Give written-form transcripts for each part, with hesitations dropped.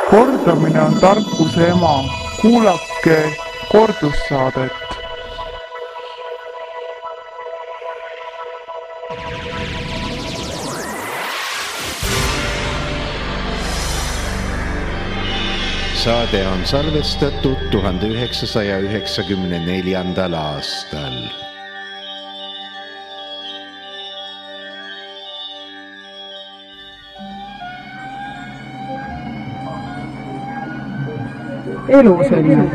Kordamine on tarkuse ema. Kuulake kordussaadet. Saade on salvestatud 1994. aastal. Eluselmät.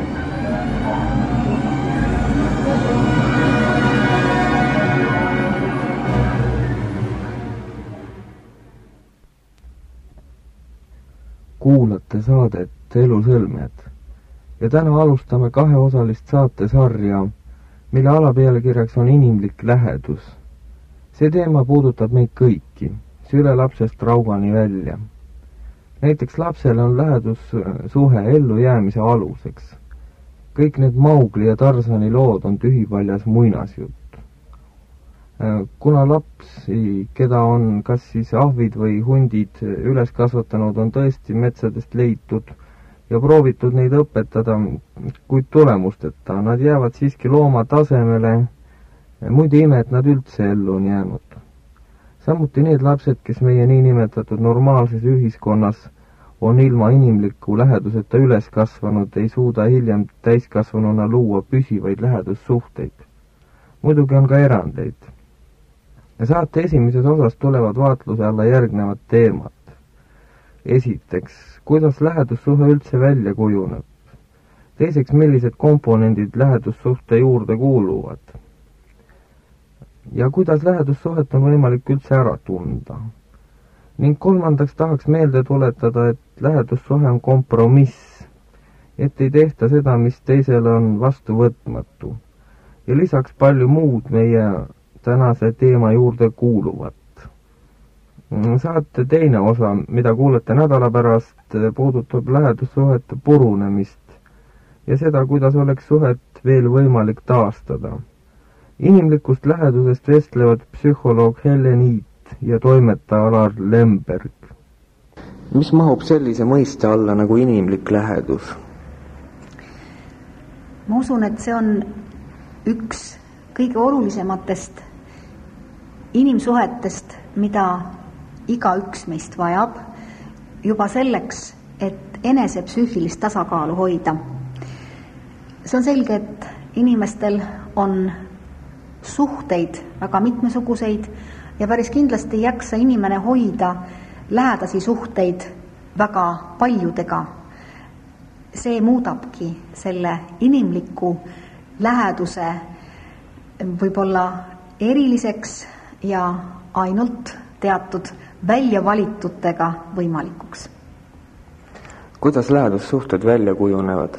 Kuulate saadet Elusõlmed ja täna alustame kaheosalist saatesarja, mille alapealkirjaks on inimlik lähedus. See teema puudutab meid kõiki, sülelapsest raugani välja. Näiteks lapsele on lähedussuhe ellujäämise aluseks. Kõik need Maugli ja Tarzani lood on tühipaljas muinasjutt. Kuna lapsi, keda on kas siis ahvid või hundid üles kasvatanud, on tõesti metsadest leitud ja proovitud neid õpetada, kuid tulemusteta. Nad jäävad siiski looma tasemele, muide ime, et nad üldse ellu on jäänud. Samuti need lapsed, kes meie niinimetatud normaalses ühiskonnas on ilma inimliku läheduseta üles kasvanud, ei suuda hiljem täiskasvanuna luua püsivaid lähedussuhteid. Muidugi on ka erandeid. Saate esimeses osas tulevad vaatluse alla järgnevad teemad. Esiteks, kuidas lähedussuhe üldse välja kujuneb? Teiseks, millised komponendid lähedussuhte juurde kuuluvad? Ja kuidas lähedussuhet on võimalik üldse ära tunda? Ning kolmandaks tahaks meelde tuletada, et lähedussuhe on kompromiss, et ei tehta seda, mis teisele on vastuvõtmatu. Ja lisaks palju muud meie tänase teema juurde kuuluvat. Saate teine osa, mida kuulete nädala pärast, puudutab lähedussuhete purunemist ja seda, kuidas oleks suhet veel võimalik taastada. Inimlikust lähedusest vestlevad psühholoog Helen Iit ja toimetaja Alar Lemberg. Mis mahub sellise mõiste alla nagu inimlik lähedus? Ma usun, et see on üks kõige olulisematest inimsuhetest, mida igaüks meist vajab juba selleks, et enese psüühilist tasakaalu hoida. See on selge, et inimestel on suhteid väga mitmesuguseid ja päris kindlasti ei jaksa inimene hoida lähedasi suhteid väga paljudega. See muudabki selle inimliku läheduse võib-olla eriliseks ja ainult teatud väljavalitutega võimalikuks. Kuidas lähedussuhted välja kujunevad?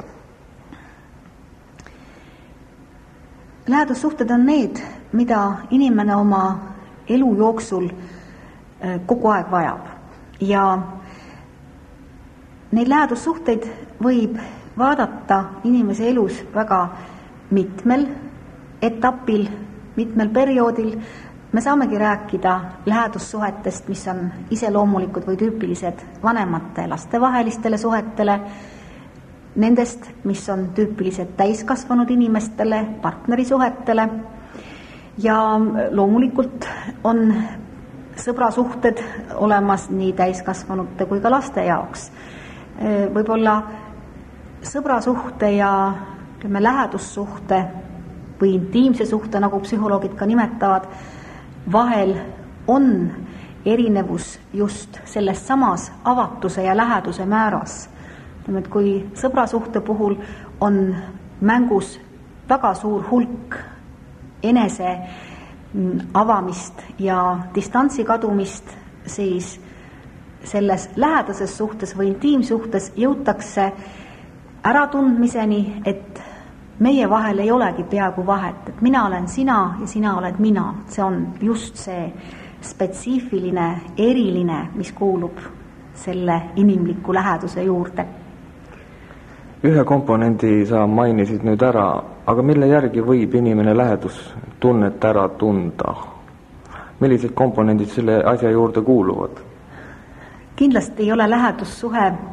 Lähedussuhted on need, mida inimene oma elu jooksul kogu aeg vajab. Ja neid lähedussuhteid võib vaadata inimese elus väga mitmel etapil, mitmel perioodil. Me saamegi rääkida lähedussuhetest, mis on iseloomulikud või tüüpilised vanemate ja laste vahelistele suhetele, nendest, mis on tüüpilised täiskasvanud inimestele, partnerisuhetele ja loomulikult on sõbrasuhted olemas nii täiskasvanute kui ka laste jaoks. Võib-olla sõbrasuhte ja lähedussuhte või intiimse suhte, nagu psühholoogid ka nimetavad, vahel on erinevus just selles samas avatuse ja läheduse määras. Et kui sõbrasuhte puhul on mängus väga suur hulk enese avamist ja distantsi kadumist, siis selles lähedases suhtes või intiimsuhtes jõutakse äratundmiseni, et meie vahel ei olegi peaaegu vahet, et mina olen sina ja sina oled mina. See on just see spetsiifiline, eriline, mis kuulub selle inimliku läheduse juurde. Ühe komponendi sa mainisid nüüd ära, aga mille järgi võib inimene lähedustunnet ära tunda? Millised komponendid selle asja juurde kuuluvad? Kindlasti ei ole lähedussuhe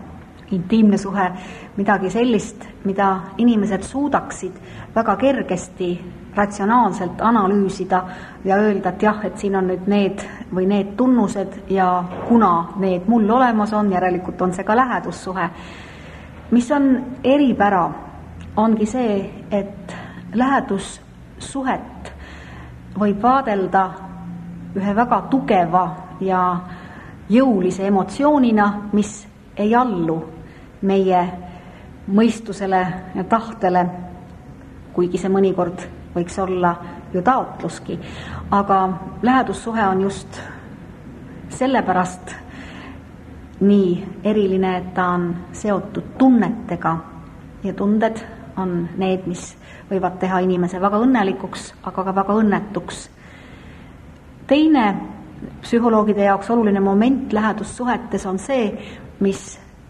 intiimne suhe midagi sellist, mida inimesed suudaksid väga kergesti ratsionaalselt analüüsida ja öelda, et jah, et siin on nüüd need või need tunnused ja kuna need mul olemas on, järelikult on see ka lähedussuhe. Mis on eripära, ongi see, et lähedussuhet võib vaadelda ühe väga tugeva ja jõulise emotsioonina, mis ei allu meie mõistusele ja tahtele, kuigi see mõnikord võiks olla ju taotluski. Aga lähedussuhe on just sellepärast nii eriline, et ta on seotud tunnetega ja tunded on need, mis võivad teha inimese väga õnnelikuks, aga ka väga õnnetuks. Teine psühholoogide jaoks oluline moment lähedussuhetes on see, mis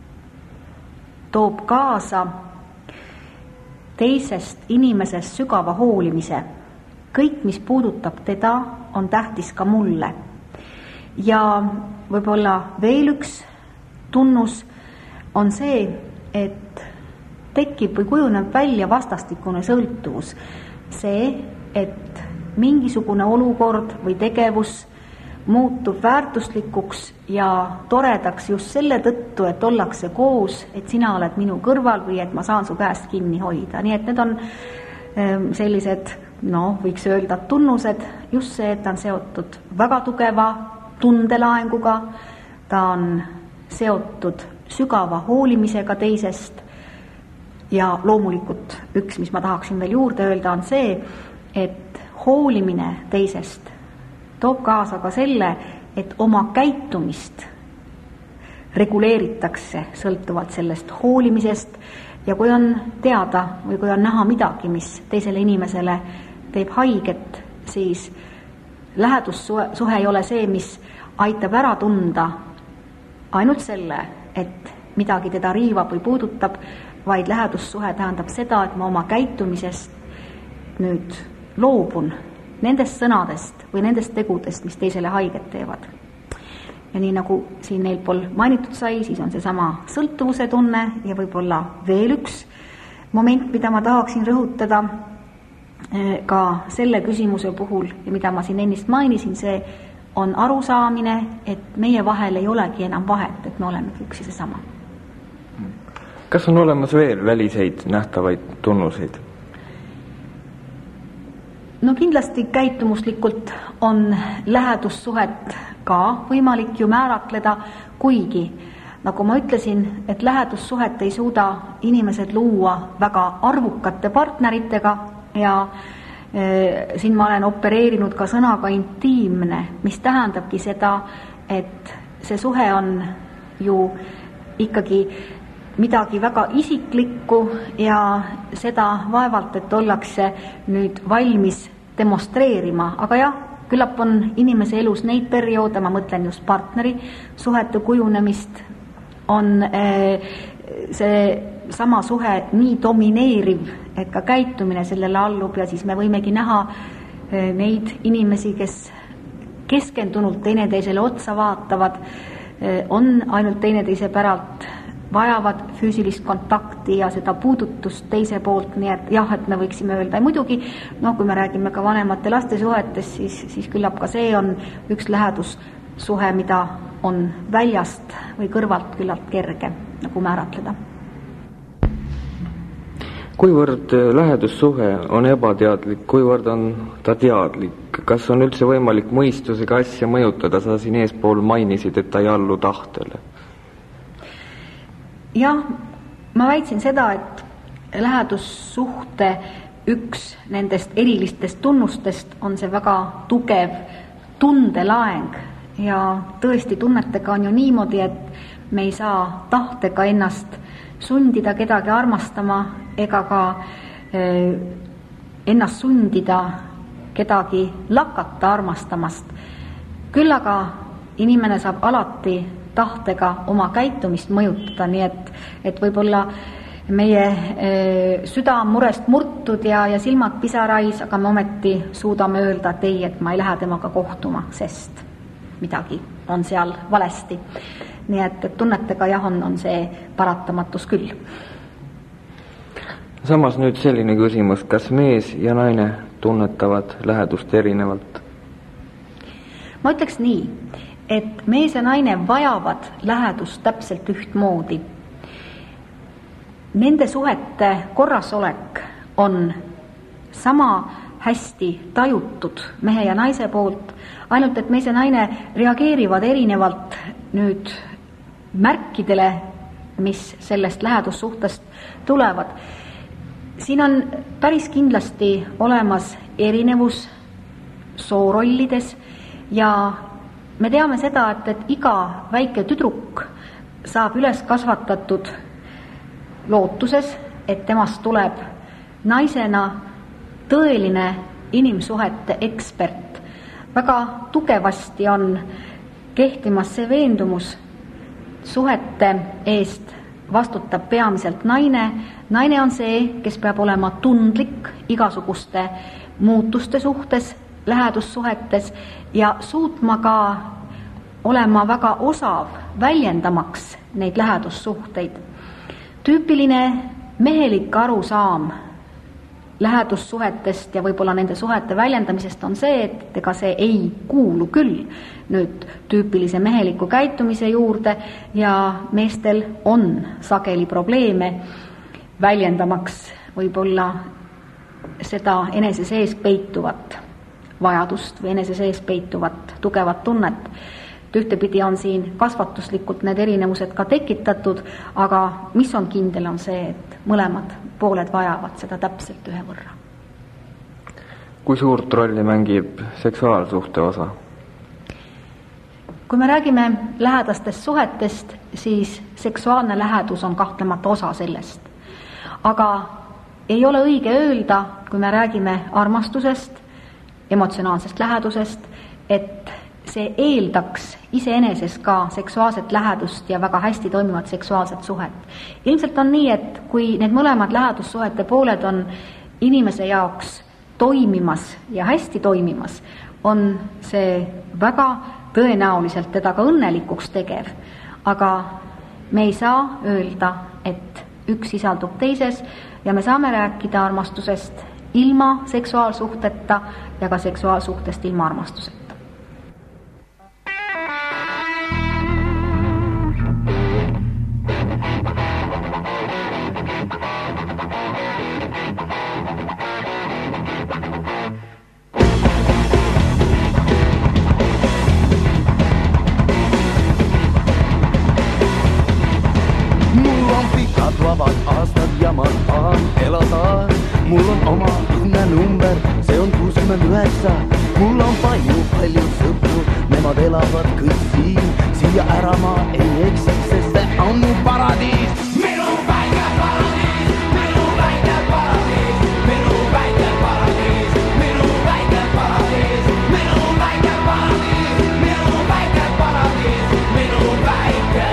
toob kaasa teisest inimesest sügava hoolimise. Kõik, mis puudutab teda, on tähtis ka mulle. Ja võib-olla veel üks tunnus on see, et tekib või kujuneb välja vastastikune sõltuvus. See, et mingisugune olukord või tegevus muutub väärtuslikuks ja toredaks just selle tõttu, et ollakse koos, et sina oled minu kõrval või et ma saan su käest kinni hoida. Nii et need on sellised, võiks öelda tunnused, just see, et ta on seotud väga tugeva tundelaenguga, ta on seotud sügava hoolimisega teisest ja loomulikult üks, mis ma tahaksin veel juurde öelda, on see, et hoolimine teisest toob kaasa ka selle, et oma käitumist reguleeritakse sõltuvalt sellest hoolimisest ja kui on teada või kui on näha midagi, mis teisele inimesele teeb haiget, siis lähedussuhe ei ole see, mis aitab ära tunda ainult selle, et midagi teda riivab või puudutab, vaid lähedussuhe tähendab seda, et ma oma käitumisest nüüd loobun nendest sõnadest või nendest tegudest, mis teisele haiget teevad. Ja nii nagu siin eelpool mainitud sai, siis on see sama sõltuvuse tunne ja võib-olla veel üks moment, mida ma tahaksin rõhutada ka selle küsimuse puhul ja mida ma siin ennist mainisin, see on arusaamine, et meie vahel ei olegi enam vahet, et me olemegi üks ja seesama. Kas on olemas veel väliseid nähtavaid tunnuseid? No kindlasti käitumuslikult on lähedussuhet ka võimalik ju määratleda, kuigi, nagu ma ütlesin, et lähedussuhet ei suuda inimesed luua väga arvukate partneritega ja siin ma olen opereerinud ka sõnaga intiimne, mis tähendabki seda, et see suhe on ju ikkagi midagi väga isiklikku ja seda vaevalt, et ollakse nüüd valmis demonstreerima, aga jah, küllap on inimese elus neid perioode, ma mõtlen just partneri suhete kujunemist, on see sama suhe nii domineeriv, et ka käitumine sellele allub ja siis me võimegi näha neid inimesi, kes keskendunult teineteisele otsa vaatavad, on ainult teineteise päralt vajavad füüsilist kontakti ja seda puudutust teise poolt, nii et jah, et me võiksime öelda. Ja muidugi, kui me räägime ka vanemate laste suhetest, siis küllap ka see on üks lähedussuhe, mida on väljast või kõrvalt küllalt kerge nagu määratleda. Kuivõrd lähedussuhe on ebateadlik, kuivõrd on ta teadlik? Kas on üldse võimalik mõistusega asja mõjutada? Sa siin eespool mainisid, et ta ei allu tahtele. Jah, ma väitsin seda, et lähedussuhte üks nendest erilistest tunnustest on see väga tugev tundelaeng ja tõesti tunnetega on ju niimoodi, et me ei saa tahtega ennast sundida kedagi armastama ega ka ennast sundida kedagi lakata armastamast. Küll aga inimene saab alati tahtega oma käitumist mõjutada, nii et võib-olla meie süda on murest murtud ja silmad pisarais, aga me ometi suudame öelda, et ei, et ma ei lähe temaga kohtuma, sest midagi on seal valesti. nii et tunnetega jah, on see paratamatus küll. Samas nüüd selline küsimus, kas mees ja naine tunnetavad lähedust erinevalt? Ma ütleks nii, et mees ja naine vajavad lähedust täpselt ühtmoodi. Nende suhete korrasolek on sama hästi tajutud mehe ja naise poolt, ainult et mees ja naine reageerivad erinevalt nüüd märkidele, mis sellest lähedussuhtest tulevad. Siin on päris kindlasti olemas erinevus soorollides ja me teame seda, et iga väike tüdruk saab üles kasvatatud lootuses, et temast tuleb naisena tõeline inimsuhete ekspert. Väga tugevasti on kehtimas see veendumus, suhete eest vastutab peamiselt naine. Naine on see, kes peab olema tundlik igasuguste muutuste suhtes, lähedussuhetes ja suutma ka olema väga osav väljendamaks neid lähedussuhteid. Tüüpiline mehelik arusaam lähedussuhetest ja võib-olla nende suhete väljendamisest on see, et ega see ei kuulu küll nüüd tüüpilise meheliku käitumise juurde ja meestel on sageli probleeme väljendamaks võib-olla seda enese sees peituvat vajadust või enese sees peituvat tugevat tunnet. Ühtepidi on siin kasvatuslikult need erinevused ka tekitatud, aga mis on kindel, on see, et mõlemad pooled vajavad seda täpselt ühe võrra. Kui suurt rolli mängib seksuaalsuhte osa? Kui me räägime lähedastest suhetest, siis seksuaalne lähedus on kahtlemata osa sellest. Aga ei ole õige öelda, kui me räägime armastusest, emotsionaalsest lähedusest, et see eeldaks iseeneses ka seksuaalset lähedust ja väga hästi toimivat seksuaalset suhet. Ilmselt on nii, et kui need mõlemad lähedussuhete pooled on inimese jaoks toimimas ja hästi toimimas, on see väga tõenäoliselt teda ka õnnelikuks tegev. Aga me ei saa öelda, et üks sisaldub teises ja me saame rääkida armastusest ilma seksuaalsuhteta ja ka seksuaalsuhtest ilma armastuseta. Vabad aastad ja ma tahan elada. Mul on oma õnnenumber, see on 69. Mul on palju sõpru, nemad elavad kõik siin. Siia ära ma ei eksiks, sest see on mu paradiis. Minu väike paradiis, minu väike paradiis, minu väike paradiis, minu väike paradiis, minu väike paradiis, minu väike paradiis, minu väike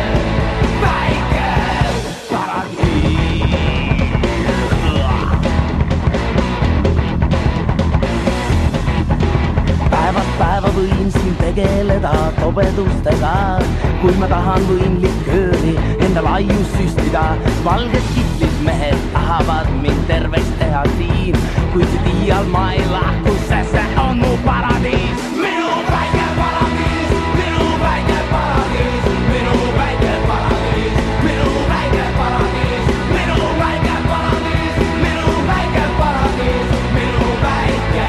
päeva võin siin tegeleda tobedustega. Kui ma tahan, võin likööri enda laius süstida. Valges kitlis mehed tahavad mind terveks teha siin. Kuid see tiial ma ei lahku, sest see on mu paradiis. Minu väike paradiis, minu väike paradiis, minu väike paradiis, minu väike paradiis, minu väike paradiis, minu väike paradiis, minu väike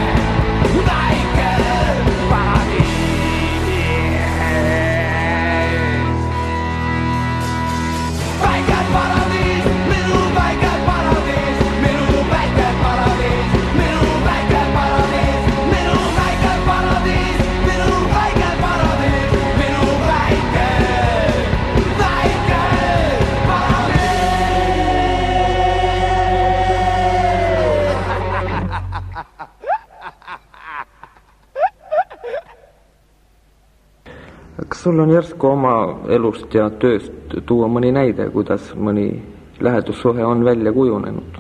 Kas sul on järsku oma elust ja tööst tuua mõni näide, kuidas mõni lähedussuhe on välja kujunenud?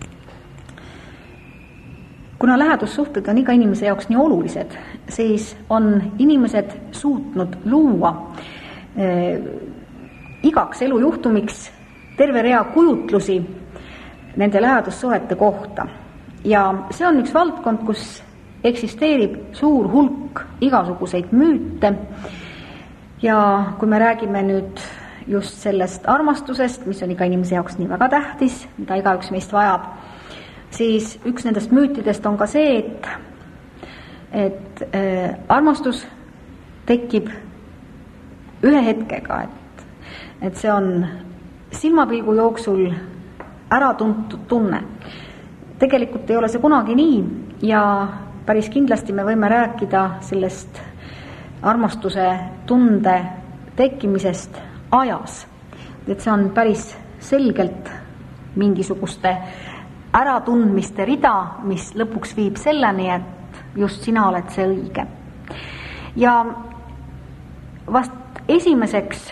Kuna lähedussuhted on iga inimese jaoks nii olulised, siis on inimesed suutnud luua igaks elujuhtumiks terve rea kujutlusi nende lähedussuhete kohta. Ja see on üks valdkond, kus eksisteerib suur hulk igasuguseid müüte. Ja kui me räägime nüüd just sellest armastusest, mis on iga inimese jaoks nii väga tähtis, mida igaüks meist vajab, siis üks nendest müütidest on ka see, et armastus tekib ühe hetkega, et see on silmapilgu jooksul ära tuntud tunne. Tegelikult ei ole see kunagi nii ja päris kindlasti me võime rääkida sellest armastuse tunde tekkimisest ajas. Et see on päris selgelt mingisuguste äratundmiste rida, mis lõpuks viib selleni, et just sina oled see õige. Ja vast esimeseks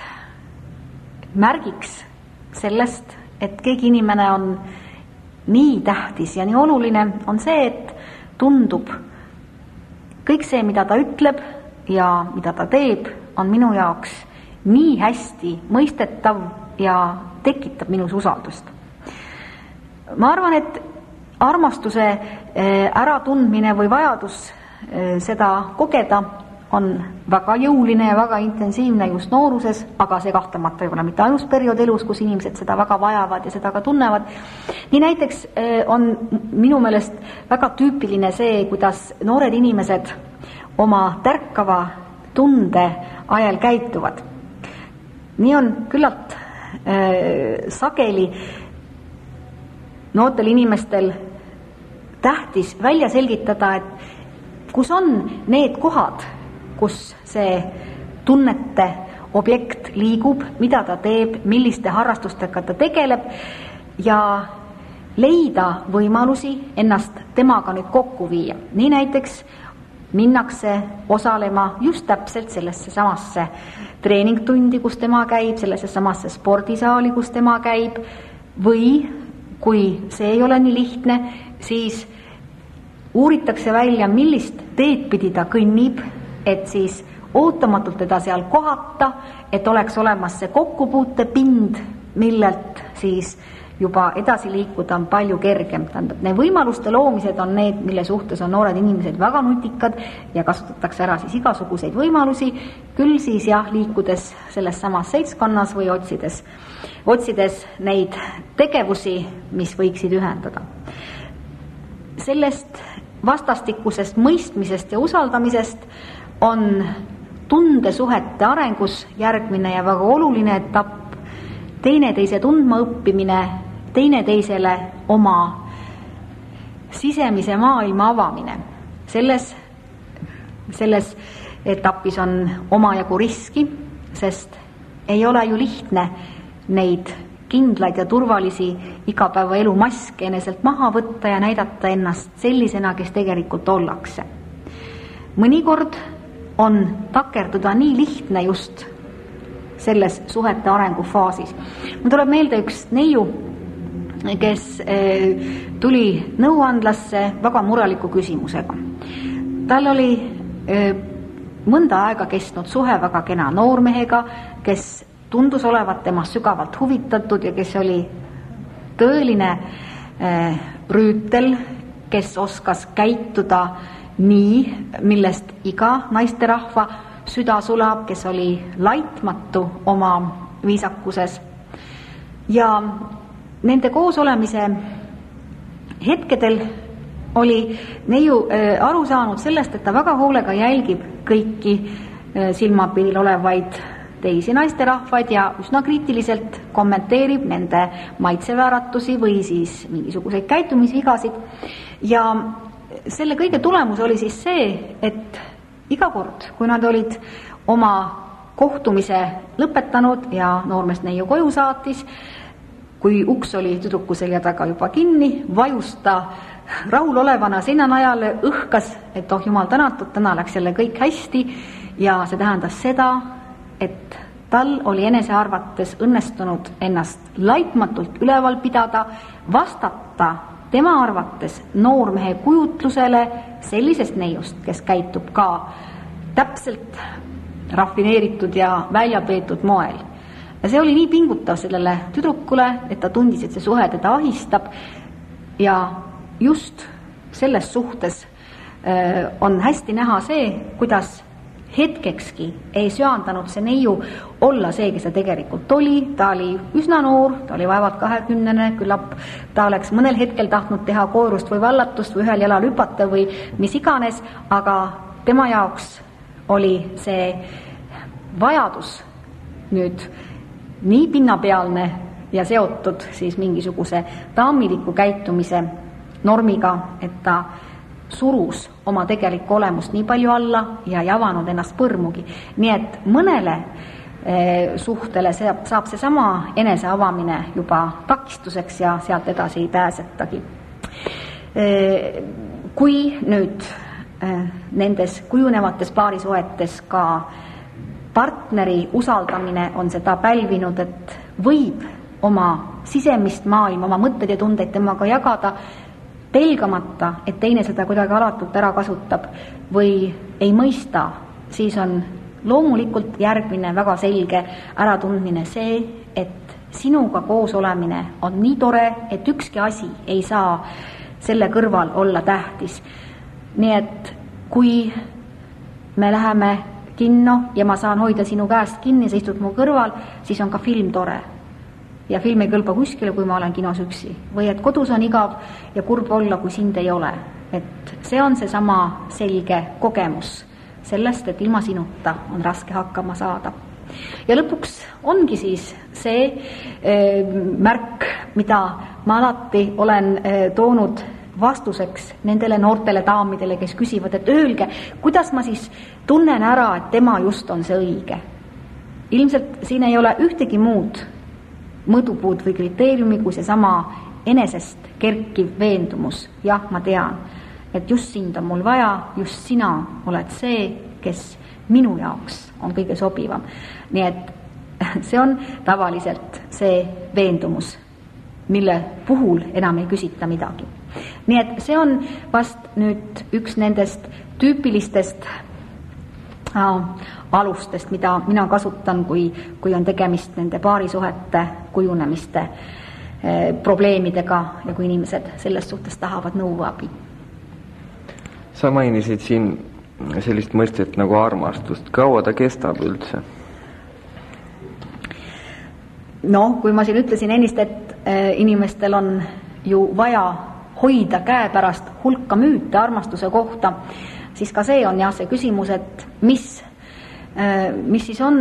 märgiks sellest, et keegi inimene on nii tähtis ja nii oluline, on see, et tundub kõik see, mida ta ütleb ja mida ta teeb, on minu jaoks nii hästi mõistetav ja tekitab minus usaldust. Ma arvan, et armastuse äratundmine või vajadus seda kogeda on väga jõuline ja väga intensiivne just nooruses, aga see kahtlemata ei ole mitte ainus periood elus, kus inimesed seda väga vajavad ja seda ka tunnevad. Nii näiteks on minu meelest väga tüüpiline see, kuidas noored inimesed oma tärkava tunde ajal käituvad. Nii on küllalt sageli noortel inimestel tähtis välja selgitada, et kus on need kohad, kus see tunnete objekt liigub, mida ta teeb, milliste harrastustega ta tegeleb ja leida võimalusi ennast temaga nüüd kokku viia. Nii näiteks minnakse osalema just täpselt sellesse samasse treeningtundi, kus tema käib, sellesse samasse spordisaali, kus tema käib, või kui see ei ole nii lihtne, siis uuritakse välja, millist teed pidi ta kõnnib, et siis ootamatult teda seal kohata, et oleks olemas see kokkupuutepind, millelt siis juba edasi liikuda on palju kergem. Need võimaluste loomised on need, mille suhtes on noored inimesed väga nutikad ja kasutatakse ära siis igasuguseid võimalusi, küll siis jah, liikudes selles samas seltskonnas või otsides neid tegevusi, mis võiksid ühendada. Sellest vastastikusest mõistmisest ja usaldamisest on tundesuhete arengus järgmine ja väga oluline etapp teineteise tundma õppimine, teineteisele oma sisemise maailma avamine. Selles etapis on omajagu riski, sest ei ole ju lihtne neid kindlaid ja turvalisi igapäevaelu maske eneselt maha võtta ja näidata ennast sellisena, kes tegelikult ollakse. Mõnikord on takerduda nii lihtne just selles suhete arengufaasis. Mul tuleb meelde üks neiu, kes tuli nõuandlasse väga mureliku küsimusega. Tal oli mõnda aega kestnud suhe väga kena noormehega, kes tundus olevat temast sügavalt huvitatud ja kes oli tõeline rüütel, kes oskas käituda nii, millest iga naisterahva süda sulab, kes oli laitmatu oma viisakuses. Ja nende koos olemise hetkedel oli neiu aru saanud sellest, et ta väga hoolega jälgib kõiki silmapildil olevaid teisi naisterahvaid ja üsna kriitiliselt kommenteerib nende maitsevääratusi või siis mingisuguseid käitumisvigasid. Ja selle kõige tulemus oli siis see, et iga kord, kui nad olid oma kohtumise lõpetanud ja noormees neiu koju saatis, kui uks oli tüdruku selja taga juba kinni, vajus ta rahulolevana sinanajale, õhkas, et oh jumal tänatud, täna läks jälle kõik hästi ja see tähendas seda, et tal oli enese arvates õnnestunud ennast laitmatult üleval pidada, vastata tema arvates noormehe kujutlusele sellisest neiust, kes käitub ka täpselt rafineeritud ja väljapeetud moel. Ja see oli nii pingutav sellele tüdrukule, et ta tundis, et see suhe teda ahistab ja just selles suhtes on hästi näha see, kuidas hetkekski ei söandanud see neiu olla see, kes ta tegelikult oli. Ta oli üsna noor, ta oli vaevalt 20, küllap ta oleks mõnel hetkel tahtnud teha koorust või vallatust või ühel jalal hüpata või mis iganes, aga tema jaoks oli see vajadus nüüd nii pinnapealne ja seotud siis mingisuguse daamiliku käitumise normiga, et ta surus oma tegelikku olemust nii palju alla ja ei avanud ennast põrmugi. Nii et mõnele suhtele saab see sama eneseavamine juba takistuseks ja sealt edasi ei pääsetagi. Kui nüüd nendes kujunevates paarisuhetes ka partneri usaldamine on seda pälvinud, et võib oma sisemist maailma, oma mõtted ja tundeid temaga jagada, pelgamata, et teine seda kuidagi alatult ära kasutab või ei mõista, siis on loomulikult järgmine väga selge äratundmine see, et sinuga koos olemine on nii tore, et ükski asi ei saa selle kõrval olla tähtis. Nii et kui me läheme kinno ja ma saan hoida sinu käest kinni, sa istud mu kõrval, siis on ka film tore. Ja film ei kõlba kuskile, kui ma olen kinos üksi. Või et kodus on igav ja kurb olla, kui sind ei ole. Et see on see sama selge kogemus sellest, et ilma sinuta on raske hakkama saada. Ja lõpuks ongi siis see märk, mida ma alati olen toonud vastuseks nendele noortele daamidele, kes küsivad, et öelge, kuidas ma siis tunnen ära, et tema just on see õige. Ilmselt siin ei ole ühtegi muud mõõdupuud või kriteeriumi, kui see sama enesest kerkiv veendumus. Jah, ma tean, et just sind on mul vaja, just sina oled see, kes minu jaoks on kõige sobivam. Nii et see on tavaliselt see veendumus, mille puhul enam ei küsita midagi. Nii et see on vast nüüd üks nendest tüüpilistest alustest, mida mina kasutan, kui on tegemist nende paarisuhete kujunemiste probleemidega ja kui inimesed selles suhtes tahavad nõu abi. Sa mainisid siin sellist mõistet nagu armastust. Kaua ta kestab üldse? No, kui ma siin ütlesin ennist, et inimestel on ju vaja hoida käe pärast hulka müüte armastuse kohta, siis ka see on jah see küsimus, et mis siis on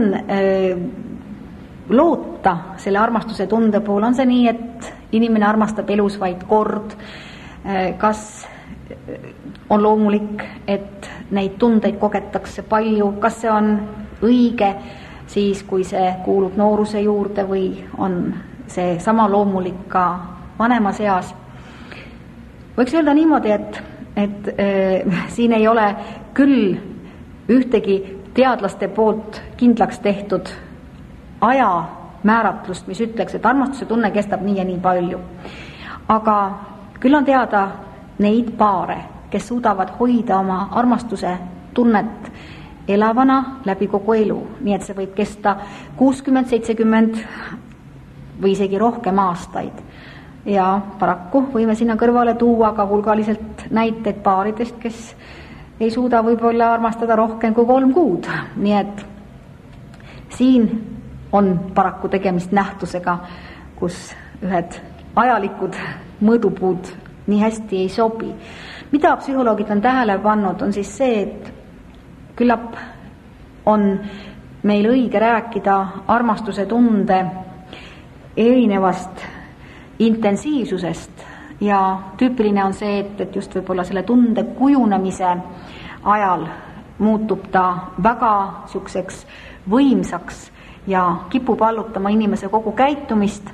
loota selle armastuse tunde pool. On see nii, et inimene armastab elus vaid kord? Kas on loomulik, et neid tundeid kogetakse palju? Kas see on õige siis, kui see kuulub nooruse juurde või on see sama loomulik ka vanemas eas? Võiks öelda niimoodi, et siin ei ole küll ühtegi teadlaste poolt kindlaks tehtud aja määratlust, mis ütleks, et armastuse tunne kestab nii ja nii palju. Aga küll on teada neid paare, kes suudavad hoida oma armastuse tunnet elavana läbi kogu elu. Nii et see võib kesta 60, 70 või isegi rohkem aastaid. Ja paraku võime sinna kõrvale tuua ka hulgaliselt näiteid paaridest, kes ei suuda võib-olla armastada rohkem kui 3 kuud. Nii et siin on paraku tegemist nähtusega, kus ühed ajalikud mõõdupuud nii hästi ei sobi. Mida psühholoogid on tähele pannud, on siis see, et küllap on meil õige rääkida armastuse tunde erinevast intensiivsusest ja tüüpiline on see, et just võib-olla selle tunde kujunemise ajal muutub ta väga siukseks võimsaks ja kipub allutama inimese kogu käitumist.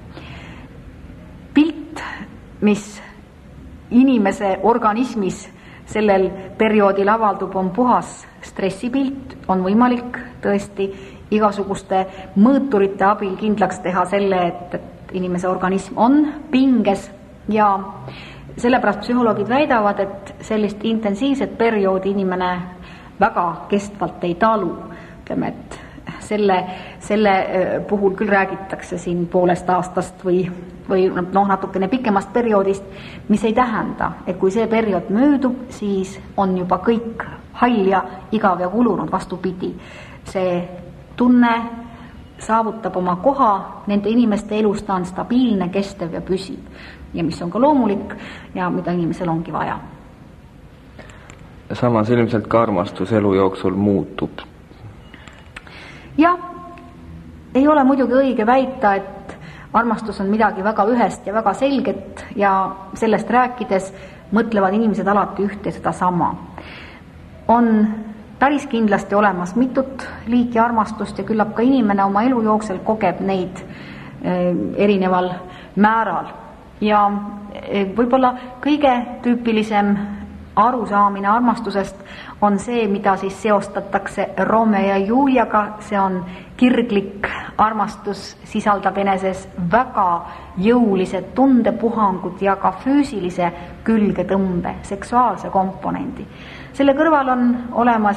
Pilt, mis inimese organismis sellel perioodil avaldub, on puhas stressipilt. On võimalik tõesti igasuguste mõõturite abil kindlaks teha selle, et inimese organism on pinges ja sellepärast psühholoogid väidavad, et sellist intensiivset perioodi inimene väga kestvalt ei talu. ütleme, et selle puhul küll räägitakse siin 1,5 aastast või natukene pikemast perioodist, mis ei tähenda, et kui see periood möödub, siis on juba kõik hall ja igav ja kulunud, vastupidi. See tunne saavutab oma koha, nende inimeste elus ta on stabiilne, kestev ja püsib. Ja mis on ka loomulik ja mida inimesel ongi vaja. Samas ilmselt ka armastus elu jooksul muutub. Jah, ei ole muidugi õige väita, et armastus on midagi väga ühest ja väga selget ja sellest rääkides mõtlevad inimesed alati ühte seda sama. On päris kindlasti olemas mitut liiki armastust ja küllap ka inimene oma elu jooksel kogeb neid erineval määral. Ja võib-olla kõige tüüpilisem arusaamine armastusest on see, mida siis seostatakse Romeo ja Juliaga, see on kirglik armastus, sisaldab eneses väga jõulised tundepuhangud ja ka füüsilise külgetõmbe, seksuaalse komponendi. Selle kõrval on olemas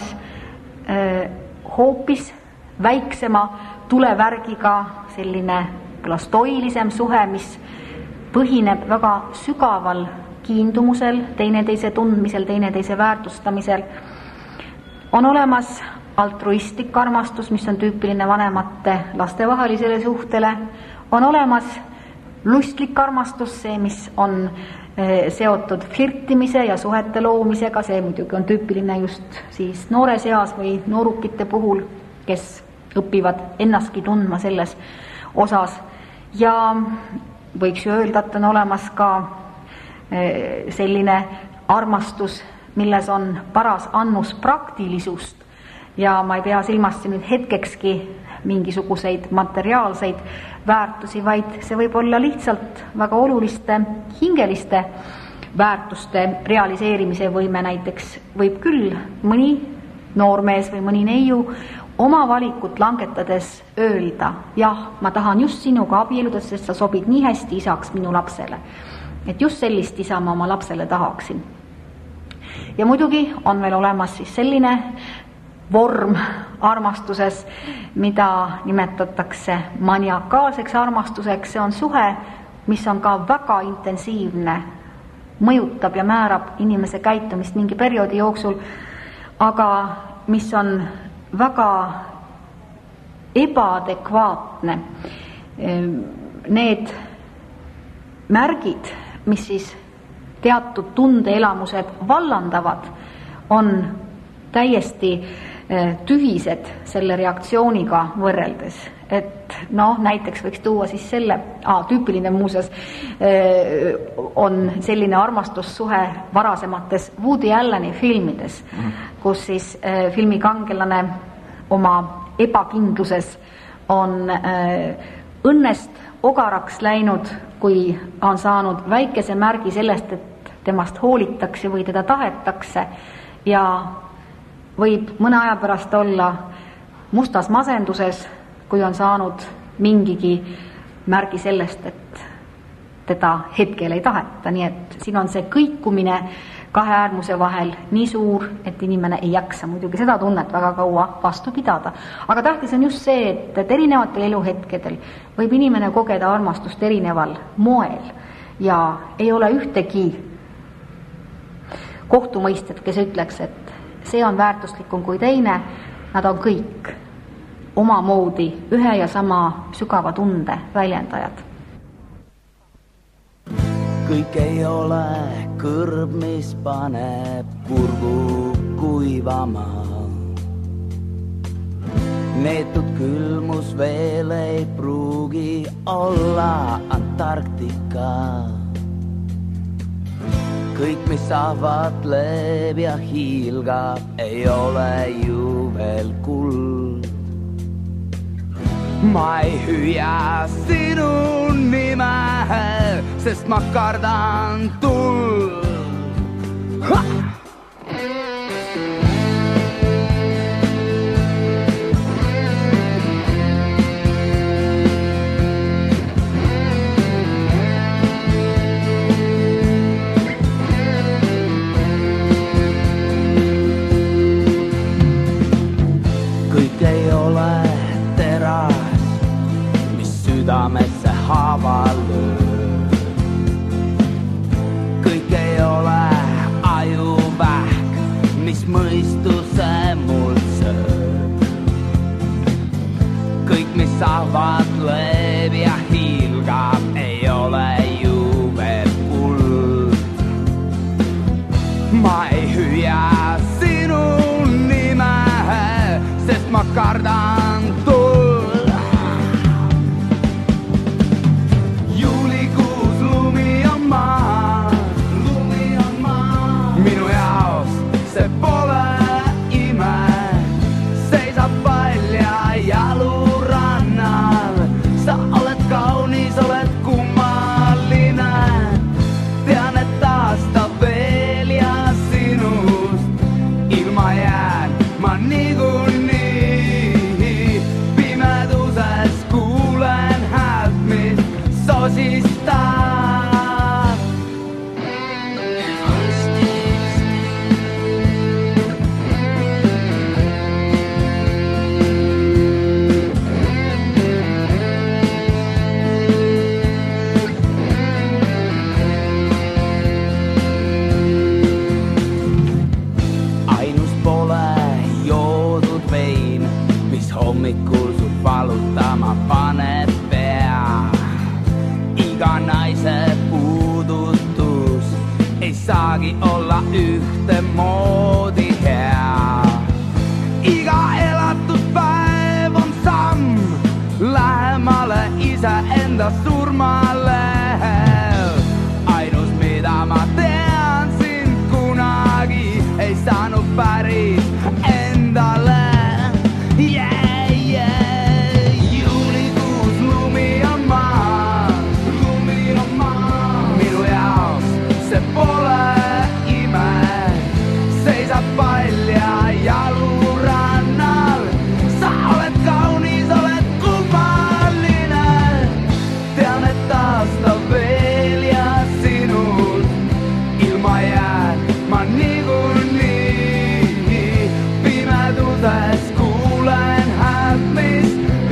hoopis väiksema tulevärgiga selline stoilisem suhe, mis põhineb väga sügaval kiindumusel, teineteise tundmisel, teineteise väärtustamisel. On olemas altruistlik armastus, mis on tüüpiline vanemate lastevahelisele suhtele. On olemas lustlik armastus, see, mis on seotud flirtimise ja suhete loomisega, see muidugi on tüüpiline just siis noores eas või noorukite puhul, kes õpivad ennastki tundma selles osas. Ja võiks ju öelda, et on olemas ka selline armastus, milles on paras annus praktilisust ja ma ei pea silmas nüüd hetkekski mingisuguseid materiaalseid väärtusi, vaid see võib olla lihtsalt väga oluliste hingeliste väärtuste realiseerimise võime. Näiteks võib küll mõni noormees või mõni neiu oma valikut langetades öelda, jah, ma tahan just sinuga abielluda, sest sa sobid nii hästi isaks minu lapsele. Et just sellist isa ma oma lapsele tahaksin. Ja muidugi on veel olemas siis selline vorm armastuses, mida nimetatakse maniakaalseks armastuseks. See on suhe, mis on ka väga intensiivne, mõjutab ja määrab inimese käitumist mingi perioodi jooksul, aga mis on väga ebaadekvaatne. Need märgid, mis siis teatud tundeelamused vallandavad, on täiesti tühised selle reaktsiooniga võrreldes. Et näiteks võiks tuua siis selle, tüüpiline muuseas on selline armastussuhe varasemates Woody Alleni filmides, kus siis filmikangelane oma ebakindluses on õnnest ogaraks läinud, kui on saanud väikese märgi sellest, et temast hoolitakse või teda tahetakse ja võib mõne aja pärast olla mustas masenduses, kui on saanud mingigi märgi sellest, et teda hetkel ei taheta. Nii et siin on see kõikumine kahe äärmuse vahel nii suur, et inimene ei jaksa muidugi seda tunnet väga kaua vastu pidada. Aga tähtis on just see, et erinevatel eluhetkedel võib inimene kogeda armastust erineval moel ja ei ole ühtegi kohtumõistjat, kes ütleks, et see on väärtuslikum kui teine. Nad on kõik omamoodi ühe ja sama sügava tunde väljendajad. Kõik ei ole kõrb, mis paneb kurgu kuivama. Neetud külmus veel ei pruugi olla Antarktika. Kõik, mis ahvatleb ja hiilgab, ei ole ju veel kuld. Ma ei hüüa sinu nime, sest ma kardan tuld. Kõik ei südamesse haava lööb. Kõik ei ole ajuvähk, mis mõistuse mul sööb. Kõik, mis saavad lööb ja hiilgab, ei ole ju veel kuld. Ma ei hüüa sinu nime, sest ma kardan tuld. Juulikuus lumi on maa, minu jaoks see pole ime. Seisab välja jalurannal, sa oled kaunis, oled kummaline. Tean, et aasta veel ja sinust ilma jään ma niikuinii. Pimeduses kuulen häält, mis sosistab. Ainus pole joodud vein, mis hommikul sul valutama paneb pea. Iga naise puudutus ei saagi olla ühtemoodi hea. Iga elatud päev on samm lähemale iseenda surmale. Ainus, mida ma tean sind kunagi ei saanud päris endale. Juulikuus lumi on maa, minu jaoks see pole ime. Seisab välja jalurannal, sa oled kaunis, oled kummaline. Tean, et aasta veel ja sinust ilma jään ma niikuinii. Pimeduses kuulen häält, mis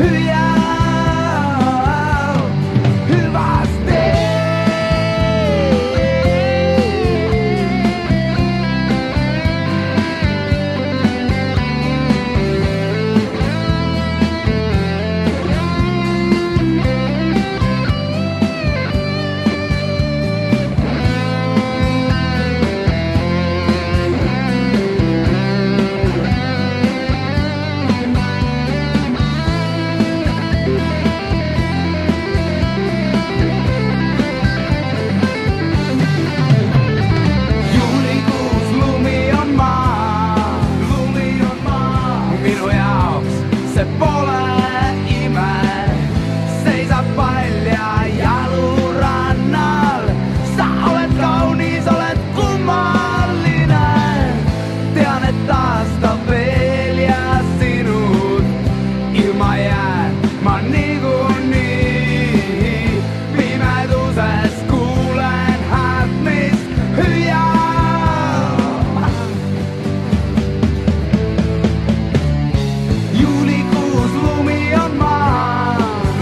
hüüab hüvasti. Juulikuus lumi on maa, minu jaoks see pole ime. Seisab välja jalurannal, sa oled kaunis, oled kummaline. Tean, et aasta veel ja sinust ilma jään ma niikuinii. Pimeduses kuulen häält, mis hüüab. Juulikuus lumi on maa,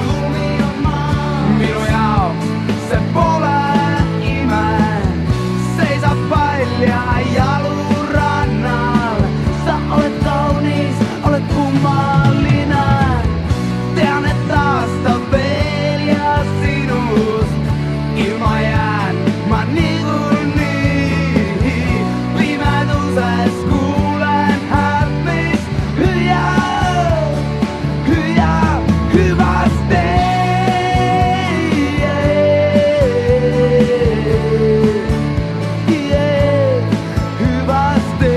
minu jaoks see pole ime. Seisab välja jalurannal, sa oled kaunis, oled kummaline. Tean, et aasta veel ja sinust ilma jään ma niikuinii. Pimeduses kuulen häält, mis hüüab hüvasti. Hüvasti.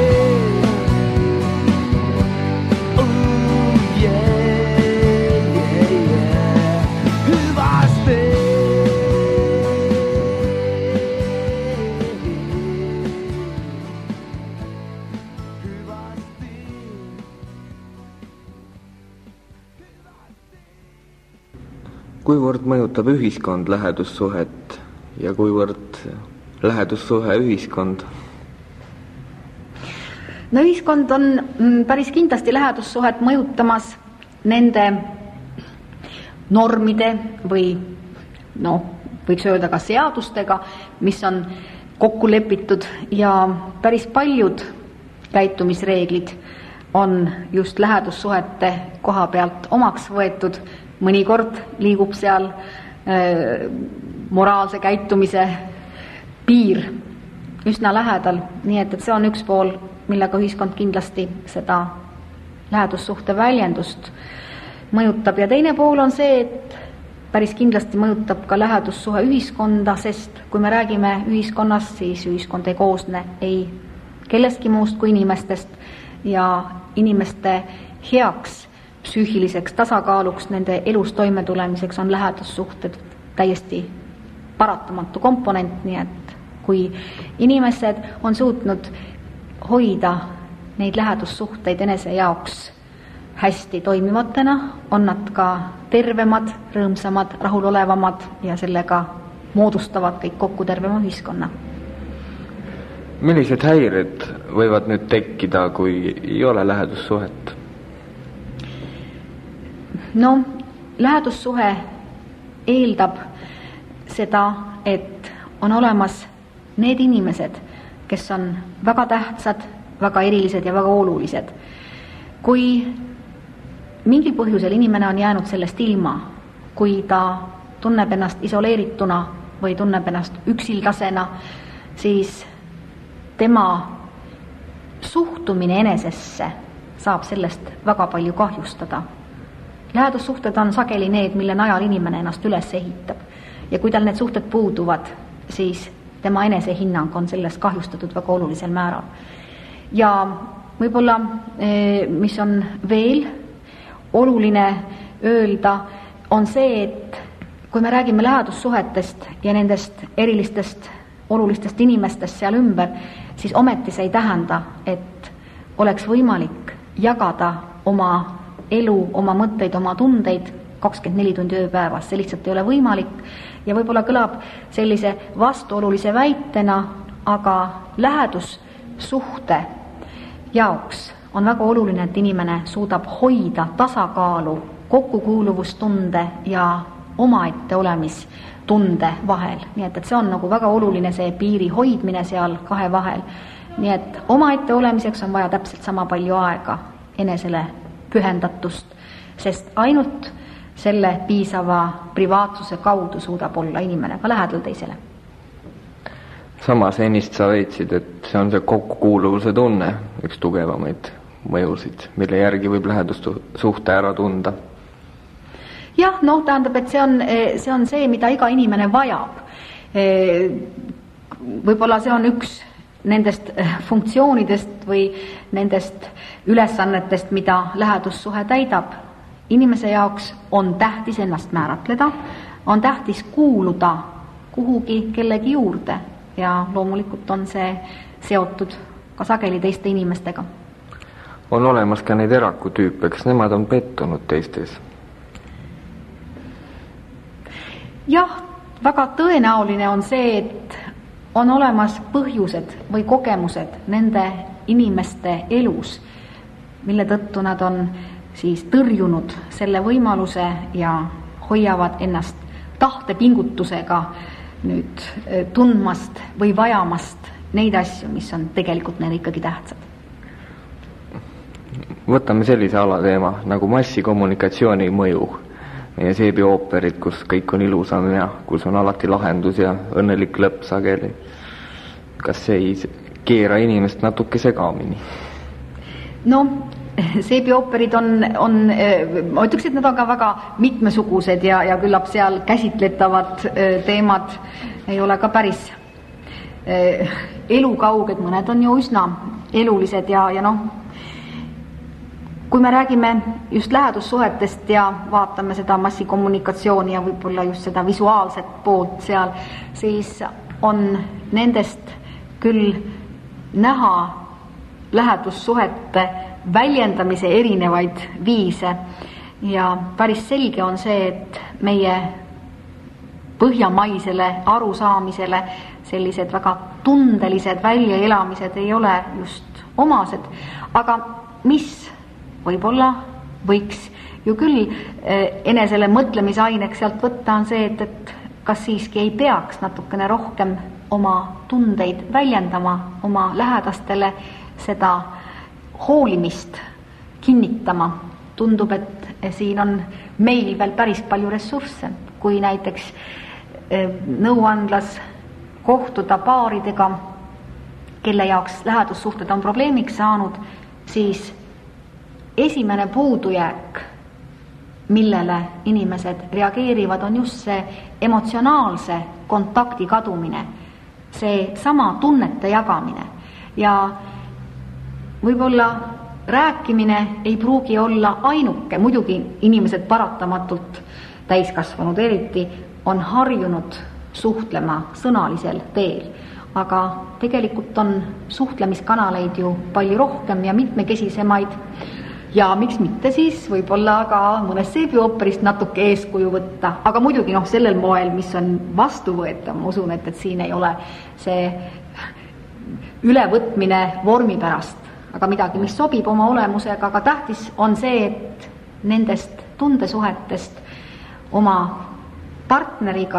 Hüvasti. Kuivõrd mõjutab ühiskond lähedussuhet ja kuivõrd lähedussuhe ühiskond? No ühiskond on päris kindlasti lähedussuhet mõjutamas nende normide või võiks öelda ka seadustega, mis on kokku lepitud ja päris paljud käitumisreeglid on just lähedussuhete koha pealt omaks võetud. Mõnikord liigub seal moraalse käitumise piir üsna lähedal, nii et see on üks pool, millega ühiskond kindlasti seda lähedussuhte väljendust mõjutab ja teine pool on see, et päris kindlasti mõjutab ka lähedussuhe ühiskonda, sest kui me räägime ühiskonnast, siis ühiskond ei koosne ei kellestki muust kui inimestest ja inimeste heaks psüühiliseks tasakaaluks, nende elus toimetulemiseks on lähedussuhted täiesti paratamatu komponent, nii et kui inimesed on suutnud hoida neid lähedussuhteid enese jaoks hästi toimivatena, on nad ka tervemad, rõõmsamad, rahulolevamad ja sellega moodustavad kõik kokku tervema ühiskonna. Millised häired võivad nüüd tekkida, kui ei ole lähedussuhet? Lähedussuhe eeldab seda, et on olemas need inimesed, kes on väga tähtsad, väga erilised ja väga olulised. Kui mingil põhjusel inimene on jäänud sellest ilma, kui ta tunneb ennast isoleerituna või tunneb ennast üksildasena, siis tema suhtumine enesesse saab sellest väga palju kahjustada. Lähedussuhted on sageli need, mille najal inimene ennast üles ehitab ja kui tal need suhted puuduvad, siis tema enesehinnang on sellest kahjustatud väga olulisel määral. Ja võib-olla, mis on veel oluline öelda, on see, et kui me räägime lähedussuhetest ja nendest erilistest olulistest inimestest seal ümber, siis ometi see ei tähenda, et oleks võimalik jagada oma elu, oma mõtteid, oma tundeid 24 tundi ööpäevas. See lihtsalt ei ole võimalik ja võib-olla kõlab sellise vastuolulise väitena, aga lähedussuhte jaoks on väga oluline, et inimene suudab hoida tasakaalu kokkukuuluvustunde ja omaette olemistunde vahel. Nii et see on nagu väga oluline see piiri hoidmine seal kahe vahel. Nii et omaette olemiseks on vaja täpselt sama palju aega, enesele pühendatust, sest ainult selle piisava privaatsuse kaudu suudab olla inimene ka lähedal teisele. Samas ennist sa veetsid, et see on see kokkukuuluvuse tunne, üks tugevamaid mõjusid, mille järgi võib lähedussuhte ära tunda. Jah, tähendab, et see on see, mida iga inimene vajab. Võib-olla see on üks nendest funktsioonidest või nendest ülesannetest, mida lähedussuhe täidab. Inimese jaoks on tähtis ennast määratleda, on tähtis kuuluda kuhugi kellegi juurde ja loomulikult on see seotud ka sageli teiste inimestega. On olemas ka neid erakutüüpe, kes nemad on pettunud teistes? Jah, väga tõenäoline on see, et on olemas põhjused või kogemused nende inimeste elus, mille tõttu nad on siis tõrjunud selle võimaluse ja hoiavad ennast tahtepingutusega nüüd tundmast või vajamast neid asju, mis on tegelikult neile ikkagi tähtsad. Võtame sellise alateema nagu massikommunikatsiooni mõju. Meie seebiooperid, kus kõik on ilusam ja kus on alati lahendus ja õnnelik lõpp sageli. Kas see ei keera inimest natuke segamini? Seebiooperid on, ma ütleks, et nad on ka väga mitmesugused ja küllap seal käsitletavad teemad ei ole ka päris elukauged, mõned on ju üsna elulised ja kui me räägime just lähedussuhetest ja vaatame seda massikommunikatsiooni ja võib-olla just seda visuaalset poolt seal, siis on nendest küll näha lähedussuhete väljendamise erinevaid viise ja päris selge on see, et meie põhjamaisele arusaamisele sellised väga tundelised väljaelamised ei ole just omased, aga mis võib-olla võiks ju küll enesele mõtlemisaineks sealt võtta on see, et kas siiski ei peaks natukene rohkem oma tundeid väljendama, oma lähedastele seda hoolimist kinnitama. Tundub, et siin on meil veel päris palju ressursse, kui näiteks nõuandlas kohtuda paaridega, kelle jaoks lähedussuhted on probleemiks saanud, siis esimene puudujääk, millele inimesed reageerivad, on just see emotsionaalse kontakti kadumine, see sama tunnete jagamine ja võib-olla rääkimine ei pruugi olla ainuke, muidugi inimesed paratamatult, täiskasvanud eriti, on harjunud suhtlema sõnalisel teel, aga tegelikult on suhtlemiskanaleid ju palju rohkem ja mitmekesisemaid ja miks mitte siis võib-olla ka mõnest seebiooperist natuke eeskuju võtta, aga muidugi sellel moel, mis on vastuvõetav, ma usun, et siin ei ole see ülevõtmine vormi pärast, aga midagi, mis sobib oma olemusega, aga tähtis on see, et nendest tundesuhetest oma partneriga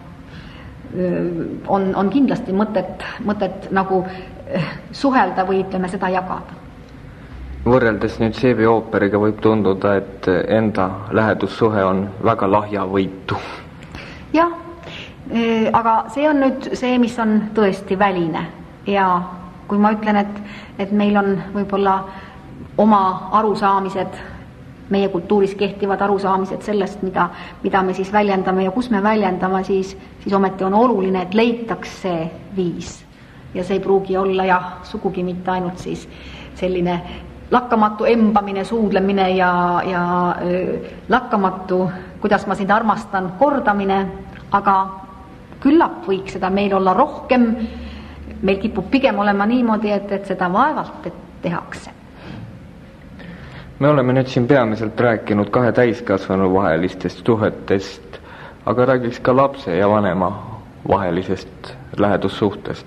on kindlasti mõtet nagu suhelda või ütleme seda jagada. Võrreldes nüüd seebiooperiga võib tunduda, et enda lähedussuhe on väga lahjavõitu. Jah, aga see on nüüd see, mis on tõesti väline ja kui ma ütlen, et meil on võib-olla oma arusaamised, meie kultuuris kehtivad arusaamised sellest, mida me siis väljendame ja kus me väljendame, siis ometi on oluline, et leitaks see viis. Ja see ei pruugi olla sugugi mitte ainult siis selline lakkamatu embamine, suudlemine ja lakkamatu, kuidas ma sind armastan, kordamine, aga küllap võiks seda meil olla rohkem. Meil kipub pigem olema niimoodi, et seda vaevalt tehakse. Me oleme nüüd siin peamiselt rääkinud kahe täiskasvanu vahelistest suhetest, aga räägiks ka lapse ja vanema vahelisest lähedussuhtest.